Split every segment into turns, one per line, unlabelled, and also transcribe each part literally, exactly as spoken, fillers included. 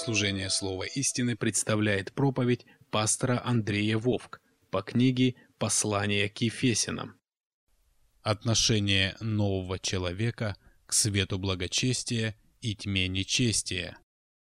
служение Слова истины представляет проповедь пастора Андрея Вовк по книге «Послание к Ефесянам». Отношение нового человека к свету благочестия и тьме нечестия.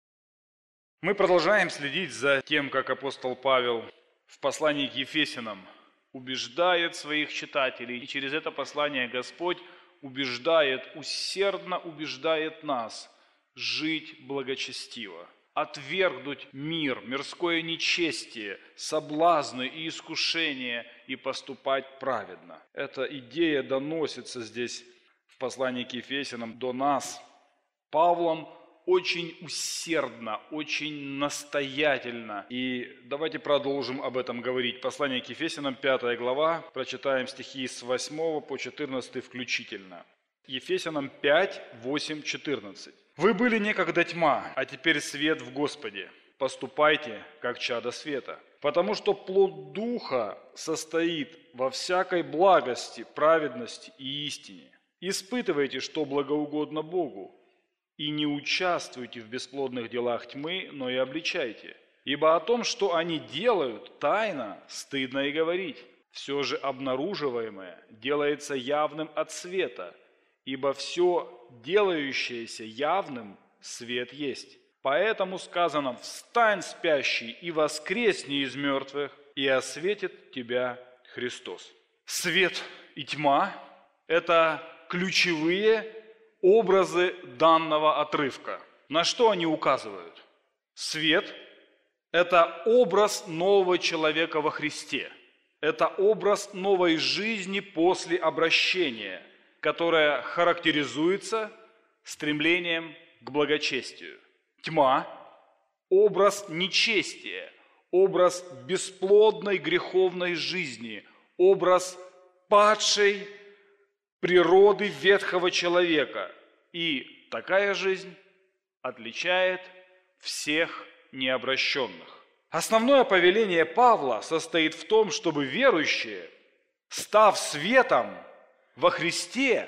Мы продолжаем следить за тем, как апостол Павел в послании к Ефесянам убеждает своих читателей, и через это послание Господь убеждает, усердно убеждает нас жить благочестиво, отвергнуть мир, мирское нечестие, соблазны и искушения и поступать праведно. Эта идея доносится здесь в послании к Ефесянам до нас Павлом очень усердно, очень настоятельно. И давайте продолжим об этом говорить. Послание к Ефесянам, пятая глава, прочитаем стихи с восьмого по четырнадцатый включительно. Ефесянам пять, восемь, четырнадцать. «Вы были некогда тьма, а теперь свет в Господе. Поступайте, как чада света. Потому что плод Духа состоит во всякой благости, праведности и истине. Испытывайте, что благоугодно Богу, и не участвуйте в бесплодных делах тьмы, но и обличайте. Ибо о том, что они делают, тайно, стыдно и говорить. Все же обнаруживаемое делается явным от света, ибо все делающееся явным свет есть. Поэтому сказано: «Встань, спящий, и воскресни из мертвых, и осветит тебя Христос». Свет и тьма – это ключевые образы данного отрывка. На что они указывают? Свет – это образ нового человека во Христе. Это образ новой жизни после обращения, которая характеризуется стремлением к благочестию. Тьма – образ нечестия, образ бесплодной греховной жизни, образ падшей природы ветхого человека. И такая жизнь отличает всех необращенных. Основное повеление Павла состоит в том, чтобы верующие, став светом во Христе,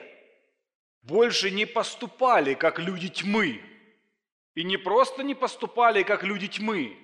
больше не поступали как люди тьмы. И не просто не поступали как люди тьмы,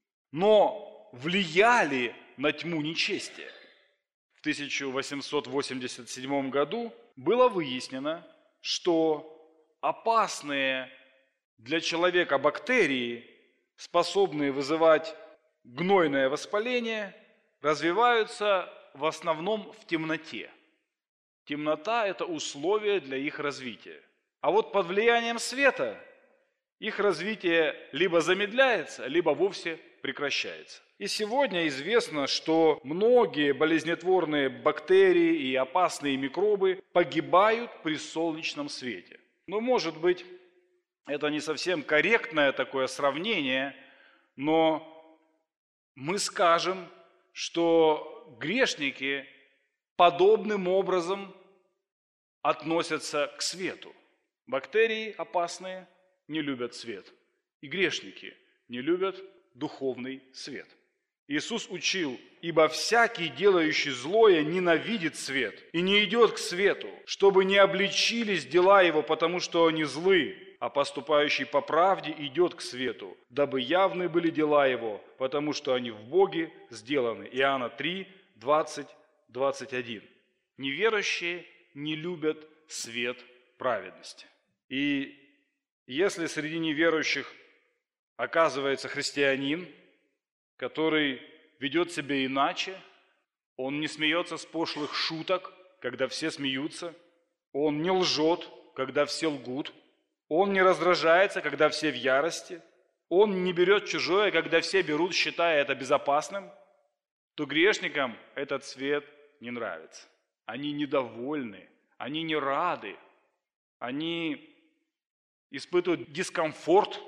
но влияли на тьму нечестия. В тысяча восемьсот восемьдесят седьмом году было выяснено, что опасные для человека бактерии, способные вызывать гнойное воспаление, развиваются в основном в темноте. Темнота – это условие для их развития. А вот под влиянием света их развитие либо замедляется, либо вовсе прекращается. И сегодня известно, что многие болезнетворные бактерии и опасные микробы погибают при солнечном свете. Ну, может быть, это не совсем корректное такое сравнение, но мы скажем, что грешники подобным образом относятся к свету. Бактерии опасные не любят свет, и грешники не любят духовный свет. Иисус учил: «Ибо всякий, делающий злое, ненавидит свет и не идет к свету, чтобы не обличились дела его, потому что они злы, а поступающий по правде идет к свету, дабы явны были дела его, потому что они в Боге сделаны». Иоанна три, двадцать, двадцать один. Неверующие не любят свет праведности. И если среди неверующих оказывается христианин, который ведет себя иначе, он не смеется с пошлых шуток, когда все смеются, он не лжет, когда все лгут, он не раздражается, когда все в ярости, он не берет чужое, когда все берут, считая это безопасным, то грешникам этот свет не нравится. Они недовольны, они не рады, они испытывают дискомфорт,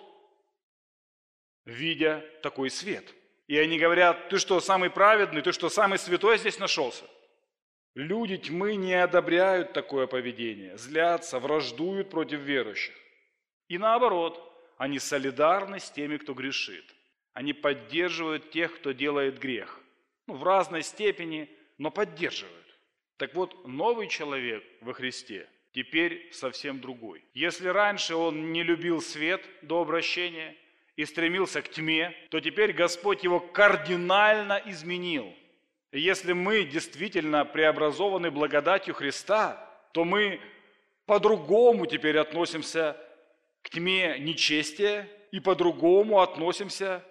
видя такой свет. И они говорят: ты что, самый праведный, ты что, самый святой здесь нашелся? Люди тьмы не одобряют такое поведение, злятся, враждуют против верующих. И наоборот, они солидарны с теми, кто грешит. Они поддерживают тех, кто делает грех. Ну, в разной степени, но поддерживают. Так вот, новый человек во Христе теперь совсем другой. Если раньше он не любил свет до обращения, и стремился к тьме, то теперь Господь его кардинально изменил. И если мы действительно преобразованы благодатью Христа, то мы по-другому теперь относимся к тьме нечестия и по-другому относимся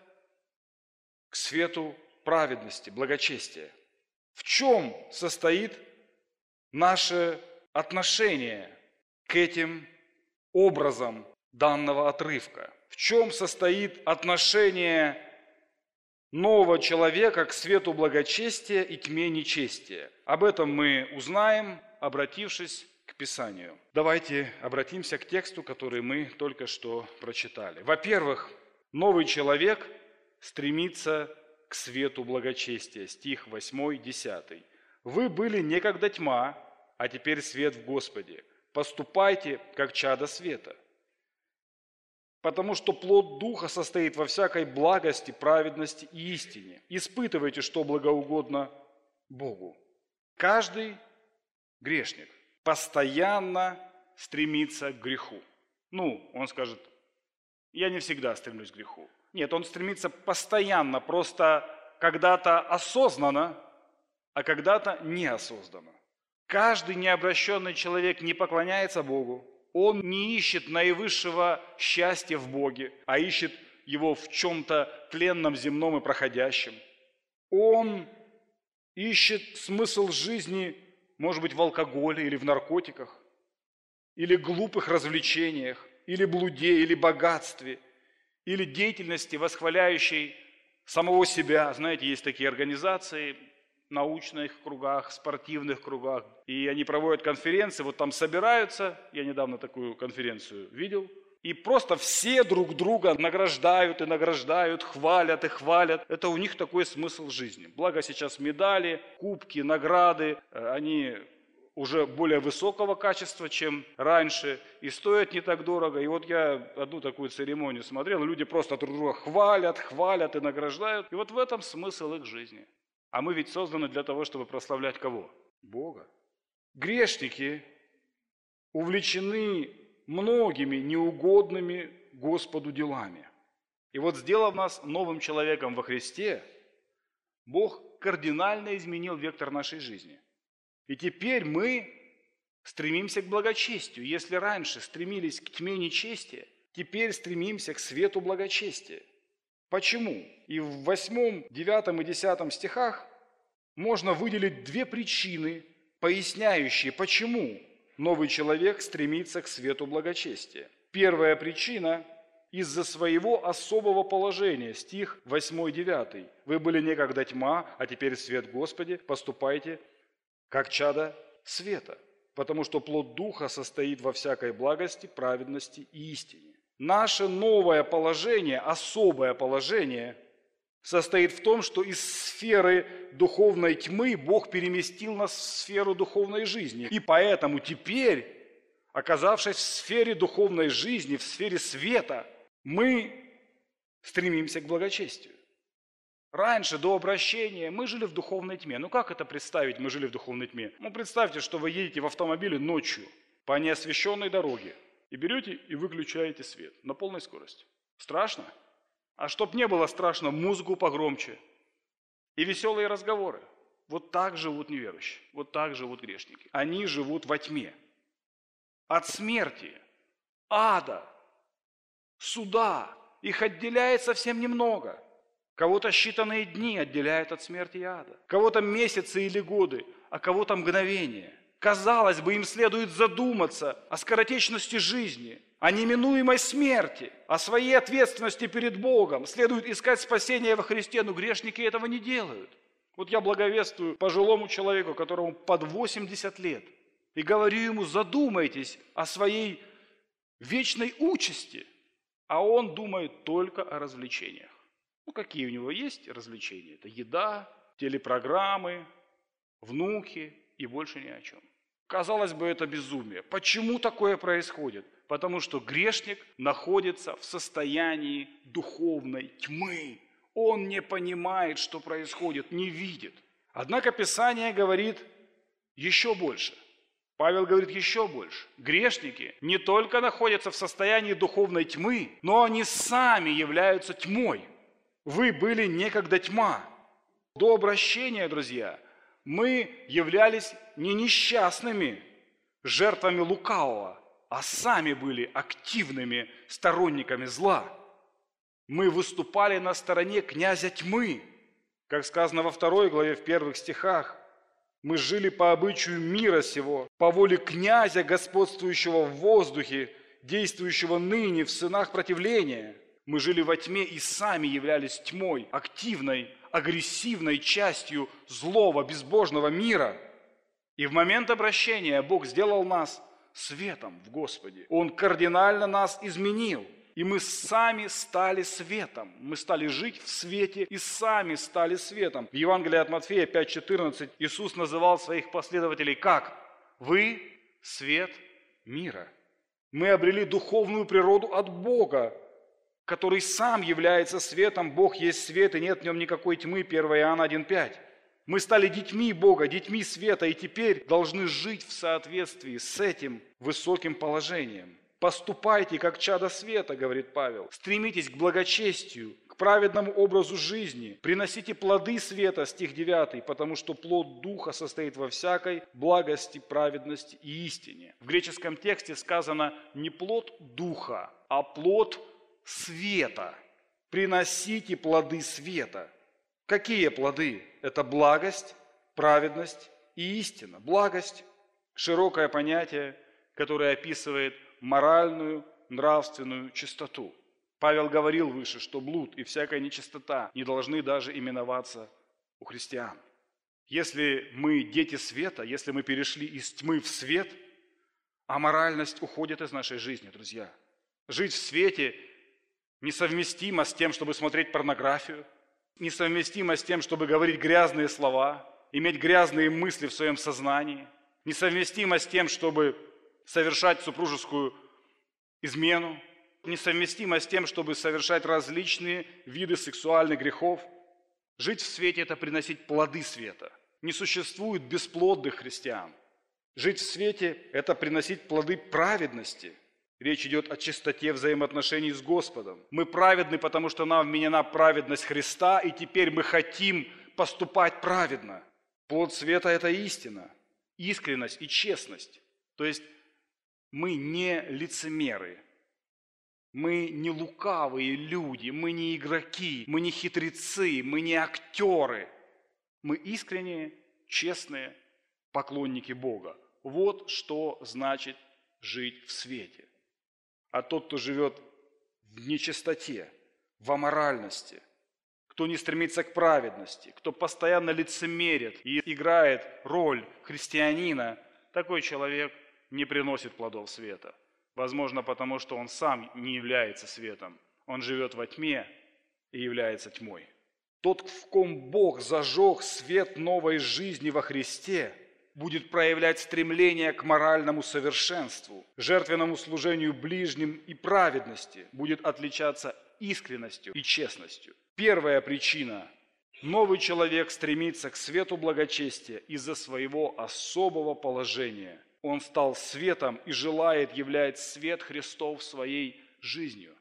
к свету праведности, благочестия. В чем состоит наше отношение к этим образам данного отрывка? В чем состоит отношение нового человека к свету благочестия и тьме нечестия? Об этом мы узнаем, обратившись к Писанию. Давайте обратимся к тексту, который мы только что прочитали. Во-первых, новый человек стремится к свету благочестия. Стих восьмой, десятый. «Вы были некогда тьма, а теперь свет в Господе. Поступайте, как чада света. Потому что плод Духа состоит во всякой благости, праведности и истине. Испытывайте, что благоугодно Богу». Каждый грешник постоянно стремится к греху. Ну, он скажет, я не всегда стремлюсь к греху. Нет, он стремится постоянно, просто когда-то осознанно, а когда-то неосознанно. Каждый необращенный человек не поклоняется Богу. Он не ищет наивысшего счастья в Боге, а ищет его в чем-то тленном, земном и проходящем. Он ищет смысл жизни, может быть, в алкоголе или в наркотиках, или глупых развлечениях, или блуде, или богатстве, или деятельности, восхваляющей самого себя. Знаете, есть такие организации в научных кругах, спортивных кругах, и они проводят конференции, вот там собираются, я недавно такую конференцию видел, и просто все друг друга награждают и награждают, хвалят и хвалят. Это у них такой смысл жизни. Благо сейчас медали, кубки, награды, они уже более высокого качества, чем раньше, и стоят не так дорого. И вот я одну такую церемонию смотрел, люди просто друг друга хвалят, хвалят и награждают. И вот в этом смысл их жизни. А мы ведь созданы для того, чтобы прославлять кого? Бога. Грешники увлечены многими неугодными Господу делами. И вот, сделав нас новым человеком во Христе, Бог кардинально изменил вектор нашей жизни. И теперь мы стремимся к благочестию. Если раньше стремились к тьме нечестия, теперь стремимся к свету благочестия. Почему? И в восьмом, девятом и десятом стихах можно выделить две причины, поясняющие, почему новый человек стремится к свету благочестия. Первая причина – из-за своего особого положения. Стих восьмой, девятый. «Вы были некогда тьма, а теперь свет Господи, поступайте, как чада света, потому что плод Духа состоит во всякой благости, праведности и истине». Наше новое положение, особое положение, состоит в том, что из сферы духовной тьмы Бог переместил нас в сферу духовной жизни. И поэтому теперь, оказавшись в сфере духовной жизни, в сфере света, мы стремимся к благочестию. Раньше, до обращения, мы жили в духовной тьме. Ну как это представить, мы жили в духовной тьме? Ну представьте, что вы едете в автомобиле ночью по неосвещенной дороге и берете и выключаете свет на полной скорости. Страшно? А чтоб не было страшно, музыку погромче и веселые разговоры. Вот так живут неверующие, вот так живут грешники. Они живут во тьме. От смерти, ада, суда их отделяет совсем немного. Кого-то считанные дни отделяют от смерти и ада. Кого-то месяцы или годы, а кого-то мгновения. Казалось бы, им следует задуматься о скоротечности жизни, о неминуемой смерти, о своей ответственности перед Богом. Следует искать спасение во Христе, но грешники этого не делают. Вот я благовествую пожилому человеку, которому под восемьдесят лет, и говорю ему, задумайтесь о своей вечной участи, а он думает только о развлечениях. Ну, какие у него есть развлечения? Это еда, телепрограммы, внуки и больше ни о чем. Казалось бы, это безумие. Почему такое происходит? Потому что грешник находится в состоянии духовной тьмы. Он не понимает, что происходит, не видит. Однако Писание говорит еще больше. Павел говорит еще больше. Грешники не только находятся в состоянии духовной тьмы, но они сами являются тьмой. Вы были некогда тьма. До обращения, друзья, мы являлись не несчастными жертвами лукавого, а сами были активными сторонниками зла. Мы выступали на стороне князя тьмы. Как сказано во второй главе, в первых стихах, мы жили по обычаю мира сего, по воле князя, господствующего в воздухе, действующего ныне в сынах противления. Мы жили во тьме и сами являлись тьмой, активной, агрессивной частью злого, безбожного мира. И в момент обращения Бог сделал нас светом в Господе. Он кардинально нас изменил. И мы сами стали светом. Мы стали жить в свете и сами стали светом. В Евангелии от Матфея пять четырнадцать Иисус называл своих последователей как? Вы свет мира. Мы обрели духовную природу от Бога, который сам является светом. Бог есть свет, и нет в нем никакой тьмы. первое Иоанна один пять. Мы стали детьми Бога, детьми света, и теперь должны жить в соответствии с этим высоким положением. Поступайте, как чадо света, говорит Павел. Стремитесь к благочестию, к праведному образу жизни. Приносите плоды света, стих девятый, потому что плод Духа состоит во всякой благости, праведности и истине. В греческом тексте сказано не плод Духа, а плод света. Приносите плоды света. Какие плоды? Это благость, праведность и истина. Благость – широкое понятие, которое описывает моральную, нравственную чистоту. Павел говорил выше, что блуд и всякая нечистота не должны даже именоваться у христиан. Если мы дети света, если мы перешли из тьмы в свет, аморальность уходит из нашей жизни, друзья. Жить в свете несовместимо с тем, чтобы смотреть порнографию, несовместимо с тем, чтобы говорить грязные слова, иметь грязные мысли в своем сознании, несовместимо с тем, чтобы совершать супружескую измену, несовместимо с тем, чтобы совершать различные виды сексуальных грехов. Жить в свете – это приносить плоды света. Не существует бесплодных христиан. Жить в свете – это приносить плоды праведности. Речь идет о чистоте взаимоотношений с Господом. Мы праведны, потому что нам вменена праведность Христа, и теперь мы хотим поступать праведно. Плод света – это истина, искренность и честность. То есть мы не лицемеры, мы не лукавые люди, мы не игроки, мы не хитрецы, мы не актеры. Мы искренние, честные поклонники Бога. Вот что значит жить в свете. А тот, кто живет в нечистоте, в аморальности, кто не стремится к праведности, кто постоянно лицемерит и играет роль христианина, такой человек не приносит плодов света. Возможно, потому что он сам не является светом. Он живет во тьме и является тьмой. Тот, в ком Бог зажег свет новой жизни во Христе, будет проявлять стремление к моральному совершенству, жертвенному служению ближним и праведности, будет отличаться искренностью и честностью. Первая причина – новый человек стремится к свету благочестия из-за своего особого положения. Он стал светом и желает являть свет Христов своей жизнью.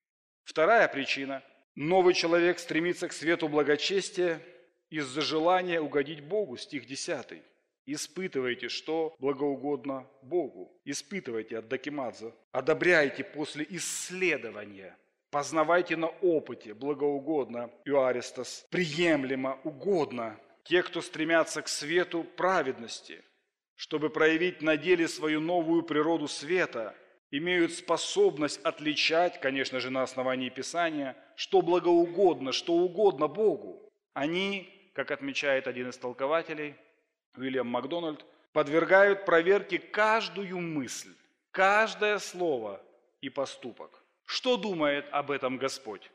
Вторая причина – новый человек стремится к свету благочестия из-за желания угодить Богу, стих десятый. «Испытывайте, что благоугодно Богу». Испытывайте от докимаза. Одобряйте после исследования. Познавайте на опыте, благоугодно, Иоаристос, приемлемо, угодно. Те, кто стремятся к свету праведности, чтобы проявить на деле свою новую природу света, имеют способность отличать, конечно же, на основании Писания, что благоугодно, что угодно Богу. Они, как отмечает один из толкователей, Уильям Макдональд, подвергают проверке каждую мысль, каждое слово и поступок. Что думает об этом Господь?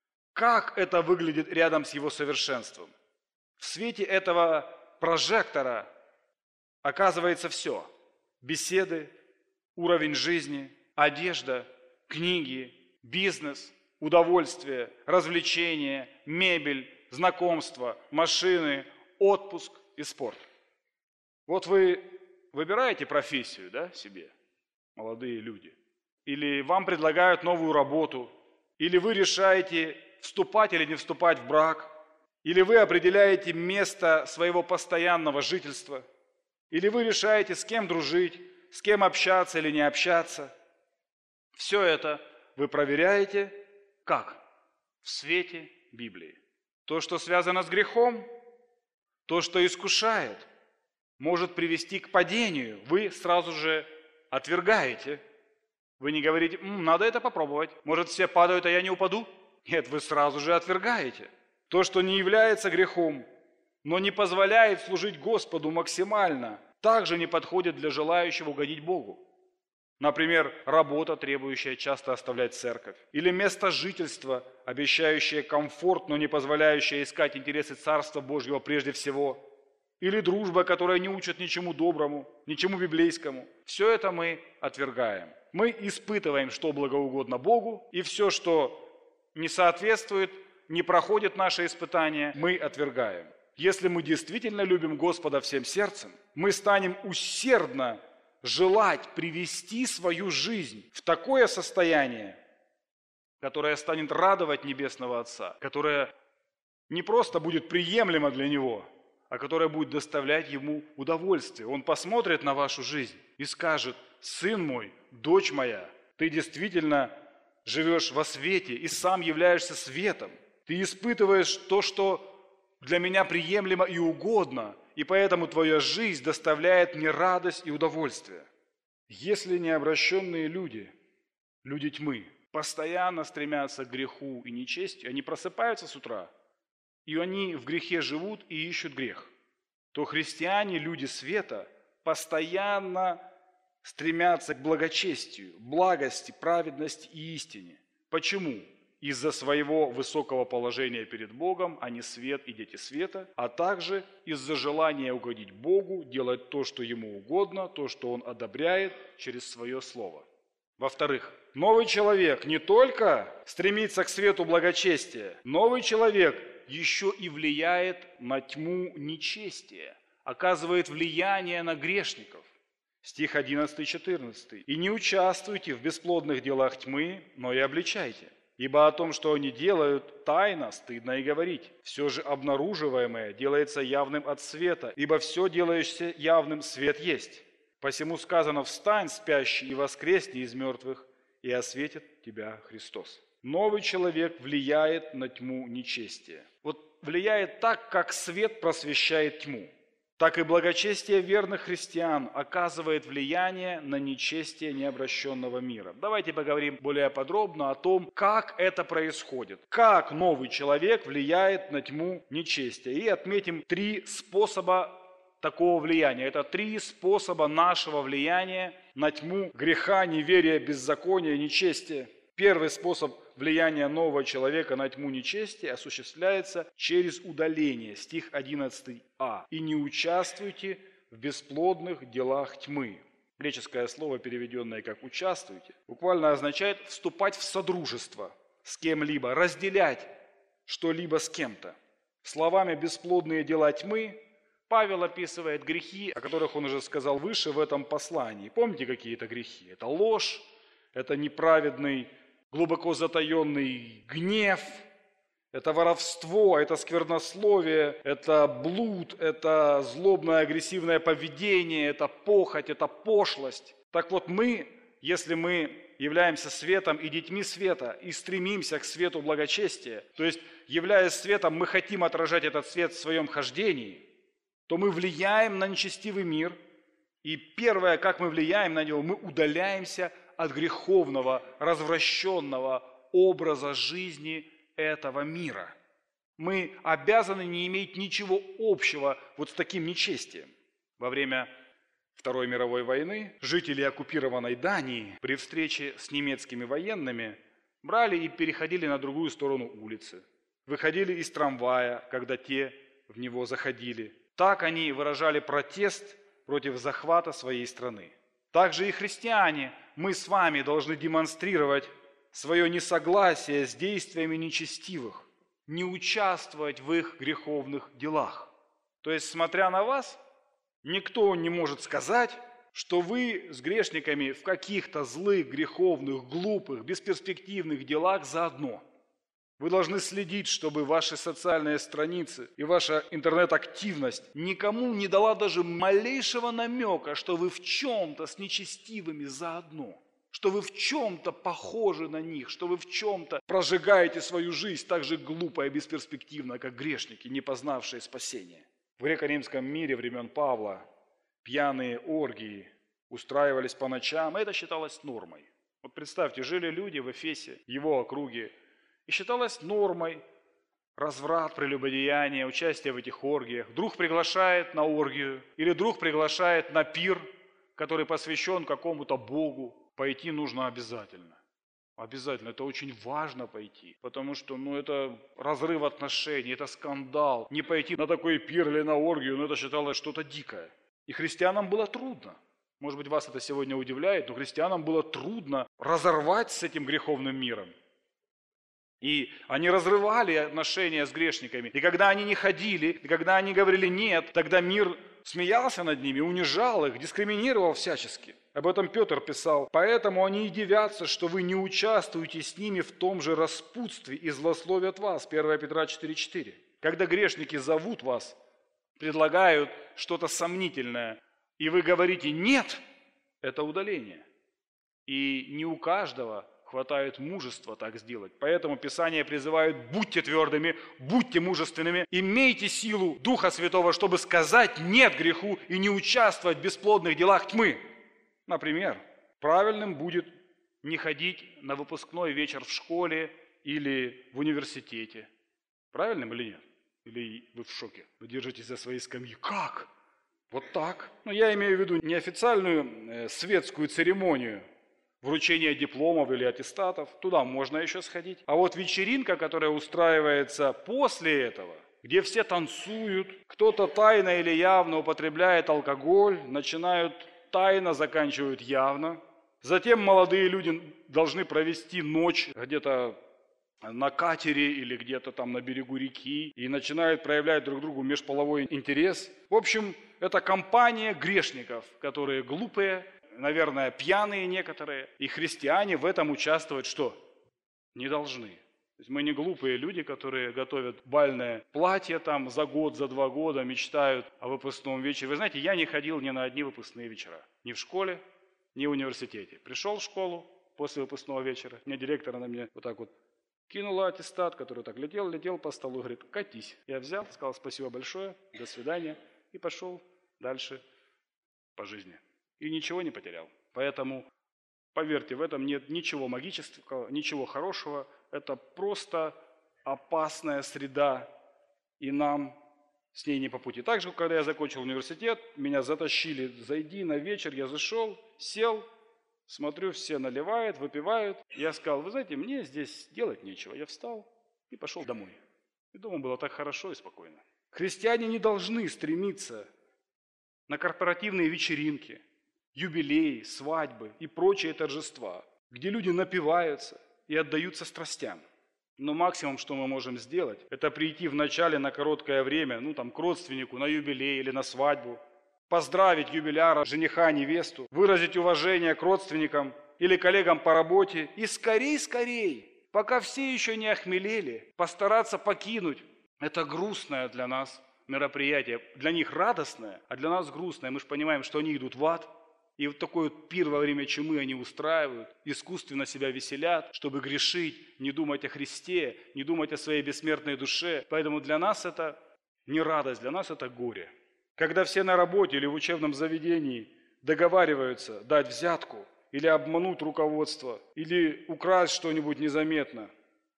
Как это выглядит рядом с Его совершенством? В свете этого прожектора оказывается все. Беседы, уровень жизни, одежда, книги, бизнес, удовольствие, развлечения, мебель, знакомства, машины, отпуск и спорт. Вот вы выбираете профессию, да, себе, молодые люди, или вам предлагают новую работу, или вы решаете, вступать или не вступать в брак, или вы определяете место своего постоянного жительства, или вы решаете, с кем дружить, с кем общаться или не общаться. Все это вы проверяете как? В свете Библии. То, что связано с грехом, то, что искушает, может привести к падению, вы сразу же отвергаете. Вы не говорите: М, надо это попробовать, может все падают, а я не упаду. Нет, вы сразу же отвергаете. То, что не является грехом, но не позволяет служить Господу максимально, также не подходит для желающего угодить Богу. Например, работа, требующая часто оставлять церковь, или место жительства, обещающее комфорт, но не позволяющее искать интересы Царства Божьего прежде всего, или дружба, которая не учит ничему доброму, ничему библейскому. Все это мы отвергаем. Мы испытываем, что благоугодно Богу, и все, что не соответствует, не проходит наше испытание, мы отвергаем. Если мы действительно любим Господа всем сердцем, мы станем усердно желать привести свою жизнь в такое состояние, которое станет радовать Небесного Отца, которое не просто будет приемлемо для Него, а которое будет доставлять Ему удовольствие. Он посмотрит на вашу жизнь и скажет: «Сын мой, дочь моя, ты действительно живешь во свете и сам являешься светом. Ты испытываешь то, что для меня приемлемо и угодно, и поэтому твоя жизнь доставляет мне радость и удовольствие». Если необращенные люди, люди тьмы, постоянно стремятся к греху и нечестию, они просыпаются с утра, и они в грехе живут и ищут грех, то христиане, люди света, постоянно стремятся к благочестию, благости, праведности и истине. Почему? Из-за своего высокого положения перед Богом они свет и дети света, а также из-за желания угодить Богу, делать то, что Ему угодно, то, что Он одобряет через свое Слово. Во-вторых, новый человек не только стремится к свету благочестия, новый человек еще и влияет на тьму нечестия, оказывает влияние на грешников. Стих одиннадцатый четырнадцатый. «И не участвуйте в бесплодных делах тьмы, но и обличайте. Ибо о том, что они делают, тайно, стыдно и говорить. Все же обнаруживаемое делается явным от света, ибо все делающееся явным свет есть. Посему сказано: встань, спящий, и воскресни из мертвых, и осветит тебя Христос». Новый человек влияет на тьму нечестия. Вот влияет так, как свет просвещает тьму. Так и благочестие верных христиан оказывает влияние на нечестие необращенного мира. Давайте поговорим более подробно о том, как это происходит, как новый человек влияет на тьму нечестия. И отметим три способа такого влияния. Это три способа нашего влияния на тьму греха, неверия, беззакония, нечестия. Первый способ влияния нового человека на тьму нечестия осуществляется через удаление. Стих одиннадцатый а. «И не участвуйте в бесплодных делах тьмы». Греческое слово, переведенное как «участвуйте», буквально означает вступать в содружество с кем-либо, разделять что-либо с кем-то. Словами «бесплодные дела тьмы» Павел описывает грехи, о которых он уже сказал выше в этом послании. Помните, какие это грехи? Это ложь, это неправедный, глубоко затаенный гнев, это воровство, это сквернословие, это блуд, это злобное агрессивное поведение, это похоть, это пошлость. Так вот мы, если мы являемся светом и детьми света и стремимся к свету благочестия, то есть, являясь светом, мы хотим отражать этот свет в своем хождении, то мы влияем на нечестивый мир, и первое, как мы влияем на него, мы удаляемся от греховного, развращенного образа жизни этого мира. Мы обязаны не иметь ничего общего вот с таким нечестием. Во время Второй мировой войны жители оккупированной Дании при встрече с немецкими военными брали и переходили на другую сторону улицы, выходили из трамвая, когда те в него заходили. Так они выражали протест против захвата своей страны. Также и христиане, мы с вами должны демонстрировать свое несогласие с действиями нечестивых, не участвовать в их греховных делах. То есть, смотря на вас, Никто не может сказать, что вы с грешниками в каких-то злых, греховных, глупых, бесперспективных делах заодно. Вы должны следить, чтобы ваши социальные страницы и ваша интернет-активность никому не дала даже малейшего намека, что вы в чем-то с нечестивыми заодно, что вы в чем-то похожи на них, что вы в чем-то прожигаете свою жизнь так же глупо и бесперспективно, как грешники, не познавшие спасения. В греко-римском мире времен Павла пьяные оргии устраивались по ночам, и это считалось нормой. Вот представьте, жили люди в Эфесе, его округе, и считалось нормой разврат, прелюбодеяние, участие в этих оргиях. Друг приглашает на оргию, или друг приглашает на пир, который посвящен какому-то богу. Пойти нужно обязательно. Обязательно, это очень важно пойти, потому что ну, это разрыв отношений, это скандал. Не пойти на такой пир или на оргию, ну, это считалось что-то дикое. И христианам было трудно. Может быть, вас это сегодня удивляет, но христианам было трудно разорвать с этим греховным миром. И они разрывали отношения с грешниками. И когда они не ходили, и когда они говорили «нет», тогда мир смеялся над ними, унижал их, дискриминировал всячески. Об этом Петр писал. «Поэтому они и дивятся, что вы не участвуете с ними в том же распутстве и злословят вас». первое Петра четыре четыре. Когда грешники зовут вас, предлагают что-то сомнительное, и вы говорите «нет», это удаление. И не у каждого хватает мужества так сделать. Поэтому Писание призывает: будьте твердыми, будьте мужественными, имейте силу Духа Святого, чтобы сказать «нет» греху и не участвовать в бесплодных делах тьмы. Например, правильным будет не ходить на выпускной вечер в школе или в университете. Правильным или нет? Или вы в шоке? Вы держитесь за свои скамьи. Как? Вот так? Ну, я имею в виду неофициальную э, светскую церемонию вручения дипломов или аттестатов. Туда можно еще сходить. А вот вечеринка, которая устраивается после этого, где все танцуют, кто-то тайно или явно употребляет алкоголь, начинают тайно, заканчивают явно. Затем молодые люди должны провести ночь где-то на катере или где-то там на берегу реки и начинают проявлять друг другу межполовой интерес. В общем, это компания грешников, которые глупые, наверное, пьяные некоторые. И христиане в этом участвовать что? Не должны. То есть мы не глупые люди, которые готовят бальное платье там за год, за два года, мечтают о выпускном вечере. Вы знаете, я не ходил ни на одни выпускные вечера. Ни в школе, ни в университете. Пришел в школу после выпускного вечера. Мне директор на меня вот так вот кинула аттестат, который так летел, летел по столу, говорит: катись. Я взял, сказал спасибо большое, до свидания, и пошел дальше по жизни. И ничего не потерял. Поэтому, поверьте, в этом нет ничего магического, ничего хорошего. Это просто опасная среда, и нам с ней не по пути. Также, когда я закончил университет, меня затащили: зайди на вечер, я зашел, сел, смотрю, все наливают, выпивают. Я сказал: вы знаете, мне здесь делать нечего. Я встал и пошел домой. И дома было так хорошо и спокойно. Христиане не должны стремиться на корпоративные вечеринки, юбилеи, свадьбы и прочие торжества, где люди напиваются и отдаются страстям. Но максимум, что мы можем сделать, это прийти вначале на короткое время, ну там к родственнику, на юбилей или на свадьбу, поздравить юбиляра, жениха, невесту, выразить уважение к родственникам или коллегам по работе и скорей-скорей, пока все еще не охмелели, постараться покинуть это грустное для нас мероприятие. Для них радостное, а для нас грустное. Мы же понимаем, что они идут в ад. И вот такой вот пир во время чумы они устраивают, искусственно себя веселят, чтобы грешить, не думать о Христе, не думать о своей бессмертной душе. Поэтому для нас это не радость, для нас это горе. Когда все на работе или в учебном заведении договариваются дать взятку или обмануть руководство, или украсть что-нибудь незаметно,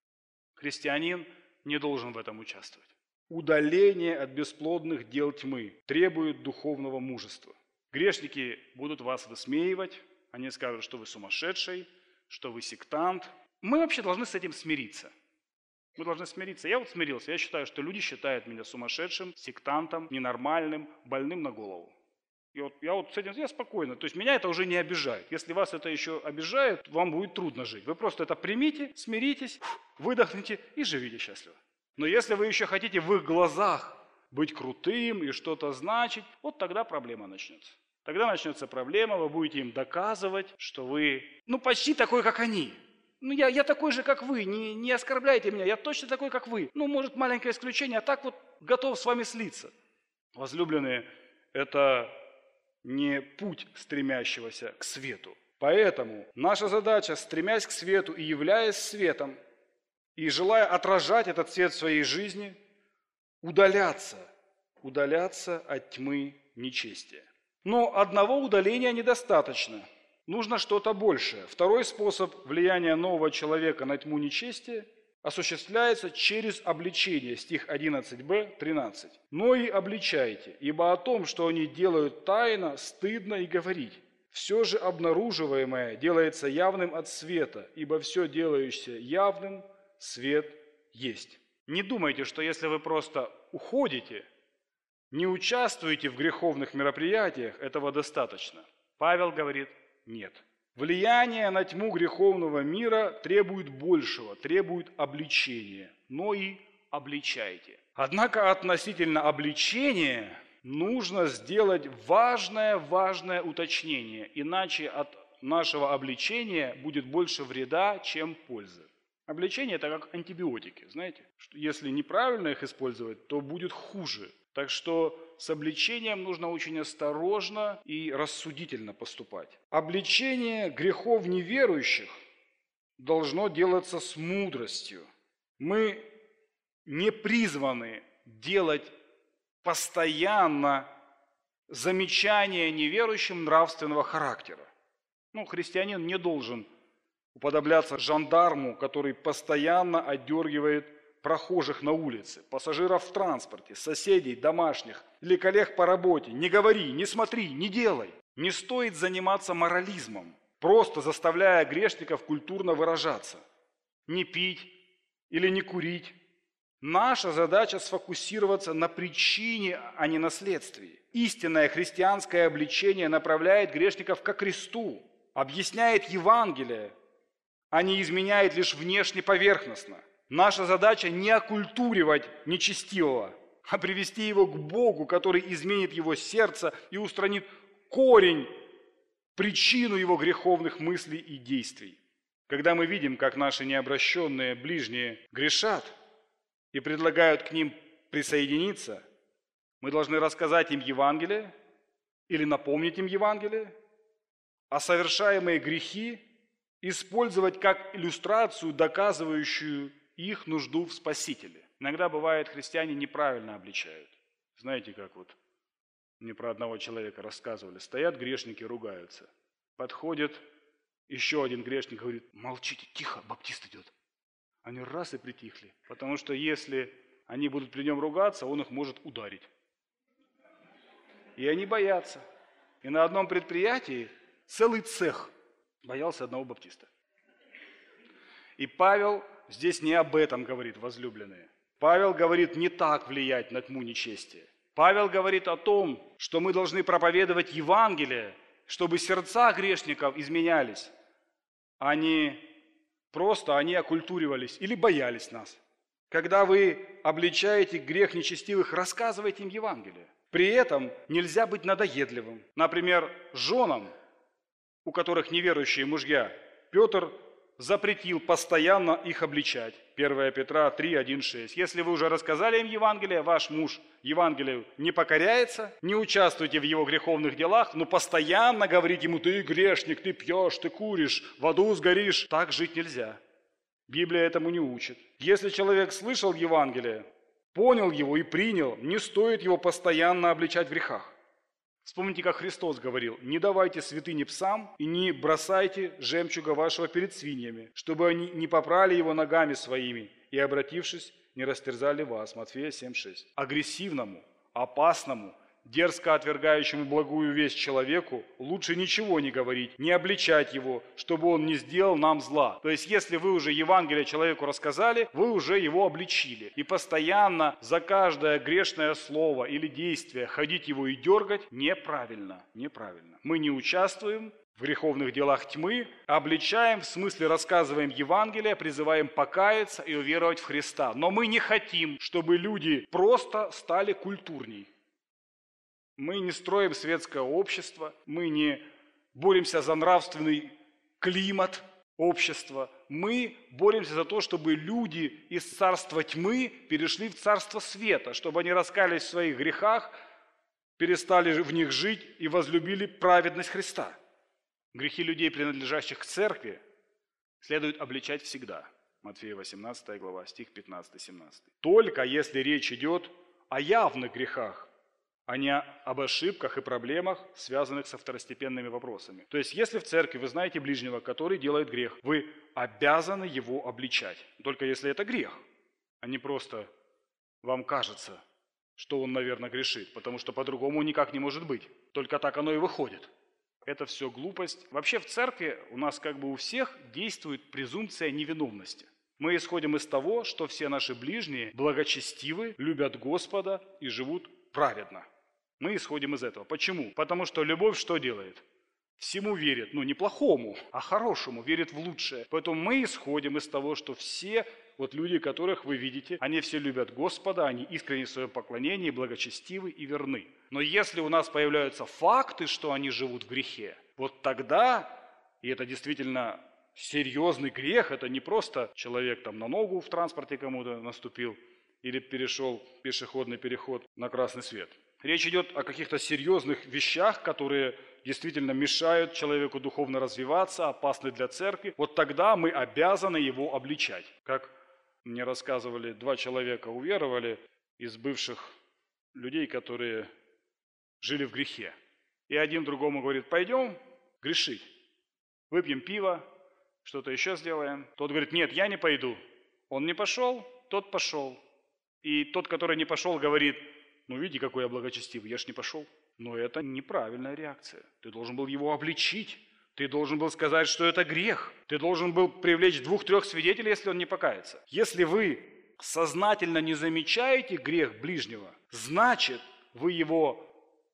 христианин не должен в этом участвовать. Удаление от бесплодных дел тьмы требует духовного мужества. Грешники будут вас высмеивать, они скажут, что вы сумасшедший, что вы сектант. Мы вообще должны с этим смириться. Мы должны смириться. Я вот смирился. Я считаю, что люди считают меня сумасшедшим, сектантом, ненормальным, больным на голову. И вот я вот с этим я спокойно. То есть меня это уже не обижает. Если вас это еще обижает, вам будет трудно жить. Вы просто это примите, смиритесь, выдохните и живите счастливо. Но если вы еще хотите в их глазах быть крутым и что-то значить, вот тогда проблема начнется. Тогда начнется проблема, вы будете им доказывать, что вы, ну, почти такой, как они. Ну, я, я такой же, как вы, не, не оскорбляйте меня, я точно такой, как вы. Ну, может, маленькое исключение, а так вот готов с вами слиться. Возлюбленные, это не путь стремящегося к свету. Поэтому наша задача, стремясь к свету и являясь светом, и желая отражать этот свет в своей жизни, удаляться, удаляться от тьмы нечестия. Но одного удаления недостаточно. Нужно что-то большее. Второй способ влияния нового человека на тьму нечестия осуществляется через обличение. Стих одиннадцать бэ, тринадцать. «Но и обличайте, ибо о том, что они делают тайно, стыдно и говорить. Все же обнаруживаемое делается явным от света, ибо все делающееся явным свет есть». Не думайте, что если вы просто уходите, не участвуете в греховных мероприятиях, этого достаточно. Павел говорит, нет. Влияние на тьму греховного мира требует большего, требует обличения, но и обличайте. Однако относительно обличения нужно сделать важное-важное уточнение, иначе от нашего обличения будет больше вреда, чем пользы. Обличение – это как антибиотики, знаете, что если неправильно их использовать, то будет хуже. Так что с обличением нужно очень осторожно и рассудительно поступать. Обличение грехов неверующих должно делаться с мудростью. Мы не призваны делать постоянно замечания неверующим нравственного характера. Ну, христианин не должен уподобляться жандарму, который постоянно отдергивает прохожих на улице, пассажиров в транспорте, соседей, домашних или коллег по работе. Не говори, не смотри, не делай. Не стоит заниматься морализмом, просто заставляя грешников культурно выражаться. Не пить или не курить. Наша задача сфокусироваться на причине, а не на следствии. Истинное христианское обличение направляет грешников ко кресту, объясняет Евангелие, а не изменяет лишь внешне поверхностно. Наша задача не оккультуривать нечестивого, а привести его к Богу, который изменит его сердце и устранит корень, причину его греховных мыслей и действий. Когда мы видим, как наши необращенные ближние грешат и предлагают к ним присоединиться, мы должны рассказать им Евангелие или напомнить им Евангелие, а совершаемые грехи использовать как иллюстрацию, доказывающую их нужду в Спасителе. Иногда бывает, христиане неправильно обличают. Знаете, как вот мне про одного человека рассказывали. Стоят грешники, ругаются. Подходит еще один грешник, говорит, молчите, тихо, баптист идет. Они раз и притихли. Потому что если они будут при нем ругаться, он их может ударить. И они боятся. И на одном предприятии целый цех боялся одного баптиста. И Павел здесь не об этом говорит, возлюбленные. Павел говорит не так влиять на тьму нечестия. Павел говорит о том, что мы должны проповедовать Евангелие, чтобы сердца грешников изменялись, а не просто они оккультуривались или боялись нас. Когда вы обличаете грех нечестивых, рассказывайте им Евангелие. При этом нельзя быть надоедливым. Например, женам, у которых неверующие мужья, Петр запретил постоянно их обличать. первое Петра три, один, шесть. Если вы уже рассказали им Евангелие, ваш муж Евангелию не покоряется, не участвуйте в его греховных делах, но постоянно говорите ему, ты грешник, ты пьешь, ты куришь, в аду сгоришь. Так жить нельзя. Библия этому не учит. Если человек слышал Евангелие, понял его и принял, не стоит его постоянно обличать в грехах. Вспомните, как Христос говорил, не давайте святыни псам и не бросайте жемчуга вашего перед свиньями, чтобы они не попрали его ногами своими и, обратившись, не растерзали вас. Матфея семь, шесть. Агрессивному, опасному, дерзко отвергающему благую весть человеку, лучше ничего не говорить, не обличать его, чтобы он не сделал нам зла. То есть, если вы уже Евангелие человеку рассказали, вы уже его обличили. И постоянно за каждое грешное слово или действие ходить его и дергать неправильно, неправильно. Мы не участвуем в греховных делах тьмы, обличаем, в смысле рассказываем Евангелие, призываем покаяться и уверовать в Христа. Но мы не хотим, чтобы люди просто стали культурней. Мы не строим светское общество, мы не боремся за нравственный климат общества. Мы боремся за то, чтобы люди из царства тьмы перешли в царство света, чтобы они раскаялись в своих грехах, перестали в них жить и возлюбили праведность Христа. Грехи людей, принадлежащих к церкви, следует обличать всегда. Матфея восемнадцатая глава, стих пятнадцатый-семнадцатый. Только если речь идет о явных грехах, а не об ошибках и проблемах, связанных со второстепенными вопросами. То есть, если в церкви вы знаете ближнего, который делает грех, вы обязаны его обличать. Только если это грех, а не просто вам кажется, что он, наверное, грешит, потому что по-другому никак не может быть. Только так оно и выходит. Это все глупость. Вообще в церкви у нас как бы у всех действует презумпция невиновности. Мы исходим из того, что все наши ближние благочестивы, любят Господа и живут праведно. Мы исходим из этого. Почему? Потому что любовь что делает? Всему верит, ну не плохому, а хорошему, верит в лучшее. Поэтому мы исходим из того, что все вот люди, которых вы видите, они все любят Господа, они искренне в своем поклонении, благочестивы и верны. Но если у нас появляются факты, что они живут в грехе, вот тогда, и это действительно серьезный грех, это не просто человек там на ногу в транспорте кому-то наступил или перешел пешеходный переход на красный свет. Речь идет о каких-то серьезных вещах, которые действительно мешают человеку духовно развиваться, опасны для церкви. Вот тогда мы обязаны его обличать. Как мне рассказывали, два человека уверовали из бывших людей, которые жили в грехе. И один другому говорит: пойдем грешить, выпьем пиво, что-то еще сделаем. Тот говорит: нет, я не пойду. Он не пошел, тот пошел. И тот, который не пошел, говорит: ну видите, какой я благочестивый, я ж не пошел. Но это неправильная реакция. Ты должен был его обличить. Ты должен был сказать, что это грех. Ты должен был привлечь двух-трех свидетелей, если он не покается. Если вы сознательно не замечаете грех ближнего, значит, вы его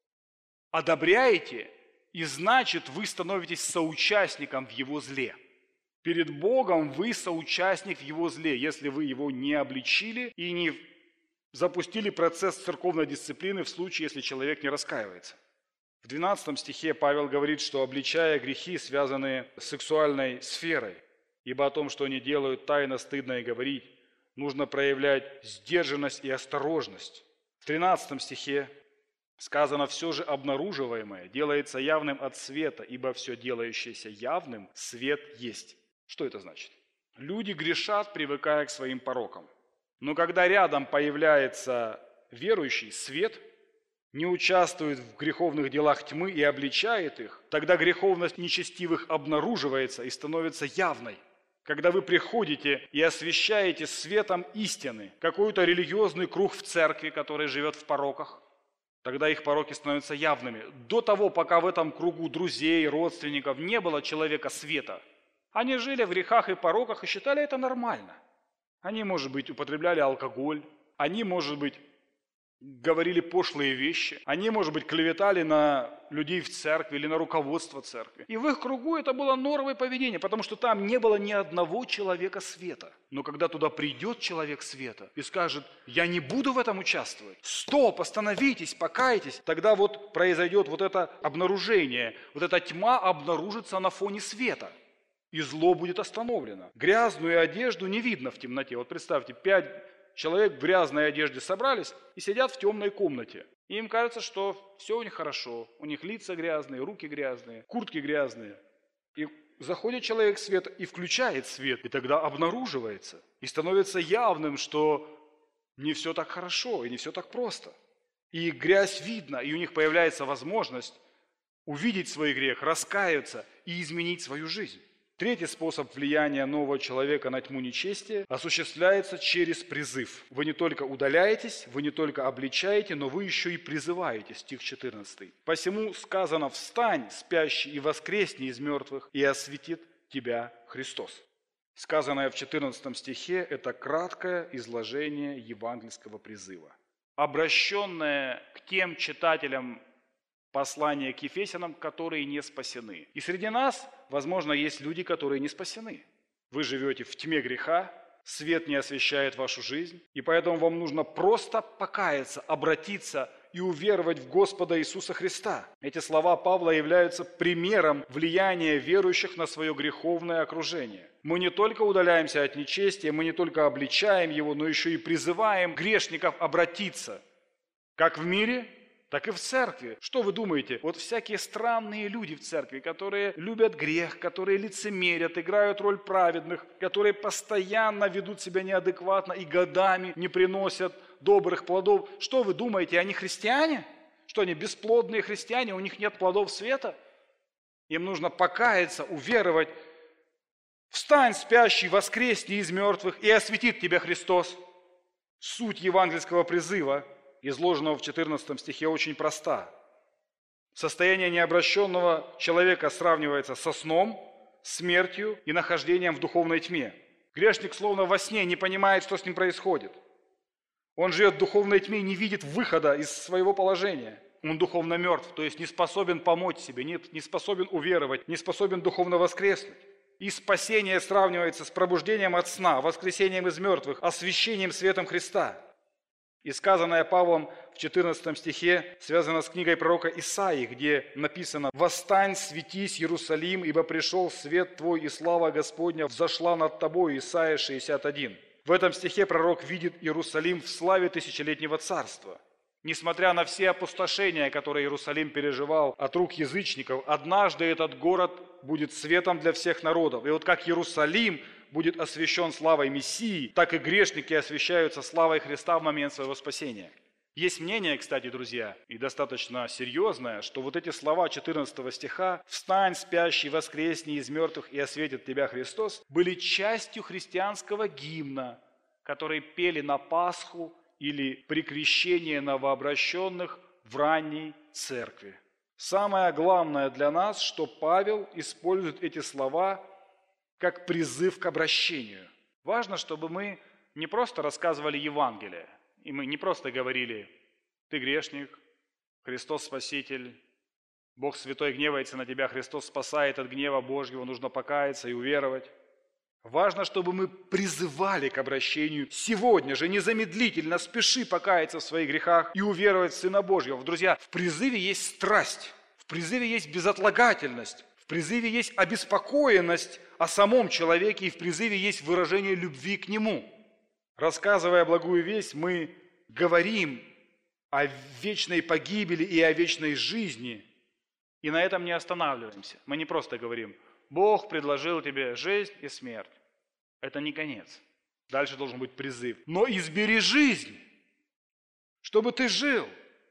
одобряете, и значит, вы становитесь соучастником в его зле. Перед Богом вы соучастник в его зле, если вы его не обличили и не запустили процесс церковной дисциплины в случае, если человек не раскаивается. В двенадцатом стихе Павел говорит, что обличая грехи, связанные с сексуальной сферой, ибо о том, что они делают, тайно стыдно и говорить, нужно проявлять сдержанность и осторожность. В тринадцатом стихе сказано: все же обнаруживаемое делается явным от света, ибо все делающееся явным свет есть. Что это значит? Люди грешат, привыкая к своим порокам. Но когда рядом появляется верующий, свет, не участвует в греховных делах тьмы и обличает их, тогда греховность нечестивых обнаруживается и становится явной. Когда вы приходите и освещаете светом истины какой-то религиозный круг в церкви, который живет в пороках, тогда их пороки становятся явными. До того, пока в этом кругу друзей, родственников не было человека света, они жили в грехах и пороках и считали это нормально. Они, может быть, употребляли алкоголь, они, может быть, говорили пошлые вещи, они, может быть, клеветали на людей в церкви или на руководство церкви. И в их кругу это было нормой поведения, потому что там не было ни одного человека света. Но когда туда придет человек света и скажет: я не буду в этом участвовать, стоп, остановитесь, покайтесь, тогда вот произойдет вот это обнаружение, вот эта тьма обнаружится на фоне света. И зло будет остановлено. Грязную одежду не видно в темноте. Вот представьте, пять человек в грязной одежде собрались и сидят в темной комнате. И им кажется, что все у них хорошо. У них лица грязные, руки грязные, куртки грязные. И заходит человек в свет и включает свет. И тогда обнаруживается. И становится явным, что не все так хорошо и не все так просто. И грязь видно, и у них появляется возможность увидеть свой грех, раскаяться и изменить свою жизнь. Третий способ влияния нового человека на тьму нечестия осуществляется через призыв. Вы не только удаляетесь, вы не только обличаете, но вы еще и призываете, стих четырнадцатый. «Посему сказано: встань, спящий, и воскресни из мертвых, и осветит тебя Христос». Сказанное в четырнадцатом стихе – это краткое изложение евангельского призыва, обращенное к тем читателям послания к Ефесянам, которые не спасены. И среди нас, возможно, есть люди, которые не спасены. Вы живете в тьме греха, свет не освещает вашу жизнь, и поэтому вам нужно просто покаяться, обратиться и уверовать в Господа Иисуса Христа. Эти слова Павла являются примером влияния верующих на свое греховное окружение. Мы не только удаляемся от нечестия, мы не только обличаем его, но еще и призываем грешников обратиться, как в мире, так и в церкви. Что вы думаете? Вот всякие странные люди в церкви, которые любят грех, которые лицемерят, играют роль праведных, которые постоянно ведут себя неадекватно и годами не приносят добрых плодов. Что вы думаете, они христиане? Что они бесплодные христиане, у них нет плодов света? Им нужно покаяться, уверовать. «Встань, спящий, воскресни из мертвых, и осветит тебя Христос». Суть евангельского призыва, изложенного в четырнадцатом стихе, очень проста. Состояние необращенного человека сравнивается со сном, смертью и нахождением в духовной тьме. Грешник словно во сне не понимает, что с ним происходит. Он живет в духовной тьме и не видит выхода из своего положения. Он духовно мертв, то есть не способен помочь себе, не, не способен уверовать, не способен духовно воскреснуть. И спасение сравнивается с пробуждением от сна, воскресением из мертвых, освящением светом Христа. И сказанное Павлом в четырнадцатом стихе связано с книгой пророка Исаии, где написано: «Восстань, светись, Иерусалим, ибо пришел свет твой, и слава Господня взошла над тобой». Исайя шестьдесят один. В этом стихе пророк видит Иерусалим в славе тысячелетнего царства. Несмотря на все опустошения, которые Иерусалим переживал от рук язычников, однажды этот город будет светом для всех народов. И вот как Иерусалим будет освящен славой Мессии, так и грешники освящаются славой Христа в момент своего спасения. Есть мнение, кстати, друзья, и достаточно серьезное, что вот эти слова четырнадцатого стиха «Встань, спящий, воскресни из мертвых, и осветит тебя Христос» были частью христианского гимна, который пели на Пасху или при крещении новообращенных в ранней церкви. Самое главное для нас, что Павел использует эти слова как призыв к обращению. Важно, чтобы мы не просто рассказывали Евангелие, и мы не просто говорили: «Ты грешник, Христос Спаситель, Бог Святой гневается на тебя, Христос спасает от гнева Божьего, нужно покаяться и уверовать». Важно, чтобы мы призывали к обращению сегодня же, незамедлительно, спеши покаяться в своих грехах и уверовать в Сына Божьего. Друзья, в призыве есть страсть, в призыве есть безотлагательность, в призыве есть обеспокоенность о самом человеке, и в призыве есть выражение любви к Нему. Рассказывая благую весть, мы говорим о вечной погибели и о вечной жизни, и на этом не останавливаемся. Мы не просто говорим: Бог предложил тебе жизнь и смерть. Это не конец. Дальше должен быть призыв. Но избери жизнь, чтобы ты жил.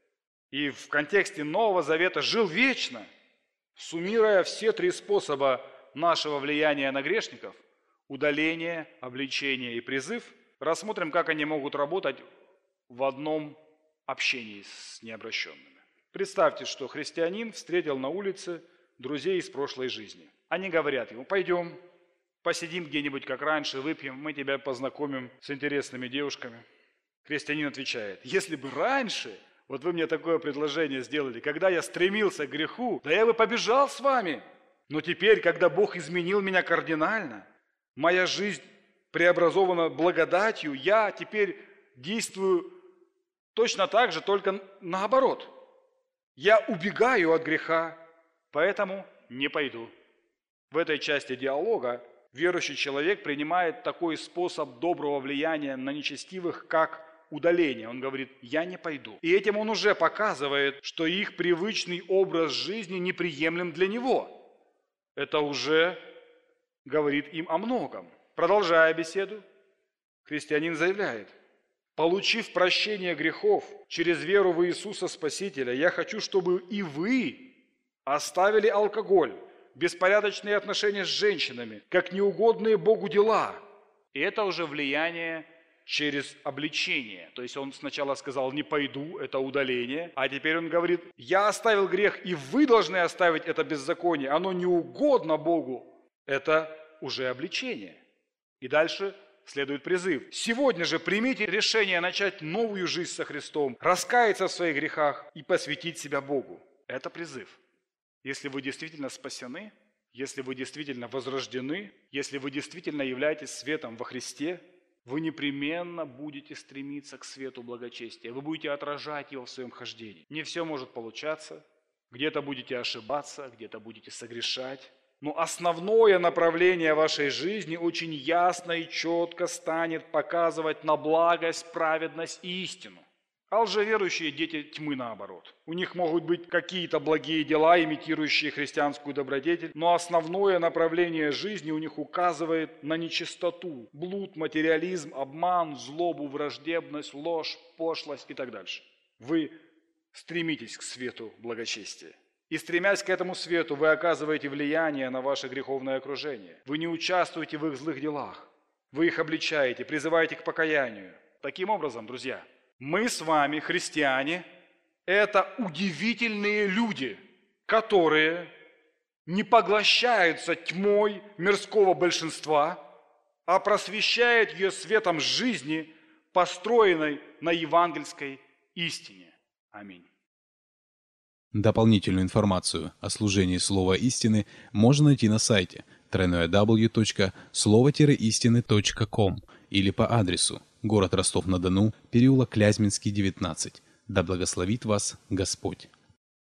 И в контексте Нового Завета жил вечно. Суммируя все три способа нашего влияния на грешников – удаление, обличение и призыв – рассмотрим, как они могут работать в одном общении с необращенными. Представьте, что христианин встретил на улице друзей из прошлой жизни. Они говорят ему: пойдем, посидим где-нибудь, как раньше, выпьем, мы тебя познакомим с интересными девушками. Христианин отвечает: если бы раньше, вот вы мне такое предложение сделали, когда я стремился к греху, да я бы побежал с вами. Но теперь, когда Бог изменил меня кардинально, моя жизнь преобразована благодатью, я теперь действую точно так же, только наоборот. Я убегаю от греха, поэтому не пойду. В этой части диалога верующий человек принимает такой способ доброго влияния на нечестивых, как удаление. Он говорит: я не пойду. И этим он уже показывает, что их привычный образ жизни неприемлем для него. Это уже говорит им о многом. Продолжая беседу, христианин заявляет: получив прощение грехов через веру в Иисуса Спасителя, я хочу, чтобы и вы оставили алкоголь, беспорядочные отношения с женщинами, как неугодные Богу дела. И это уже влияние через обличение. То есть он сначала сказал «не пойду», это удаление, а теперь он говорит «я оставил грех, и вы должны оставить это беззаконие, оно не угодно Богу». Это уже обличение. И дальше следует призыв. Сегодня же примите решение начать новую жизнь со Христом, раскаяться в своих грехах и посвятить себя Богу. Это призыв. Если вы действительно спасены, если вы действительно возрождены, если вы действительно являетесь светом во Христе, вы непременно будете стремиться к свету благочестия. Вы будете отражать его в своем хождении. Не все может получаться. Где-то будете ошибаться, где-то будете согрешать. Но основное направление вашей жизни очень ясно и четко станет показывать на благость, праведность и истину. А лжеверующие дети тьмы наоборот. У них могут быть какие-то благие дела, имитирующие христианскую добродетель, но основное направление жизни у них указывает на нечистоту, блуд, материализм, обман, злобу, враждебность, ложь, пошлость и так дальше. Вы стремитесь к свету благочестия. И стремясь к этому свету, вы оказываете влияние на ваше греховное окружение. Вы не участвуете в их злых делах. Вы их обличаете, призываете к покаянию. Таким образом, друзья, мы с вами, христиане, это удивительные люди, которые не поглощаются тьмой мирского большинства, а просвещают ее светом жизни, построенной на евангельской истине. Аминь.
Дополнительную информацию о служении Слова Истины можно найти на сайте дабл ю дабл ю дабл ю точка слово истины точка ком или по адресу город Ростов-на-Дону, переулок Клязьминский, девятнадцать. Да благословит вас Господь!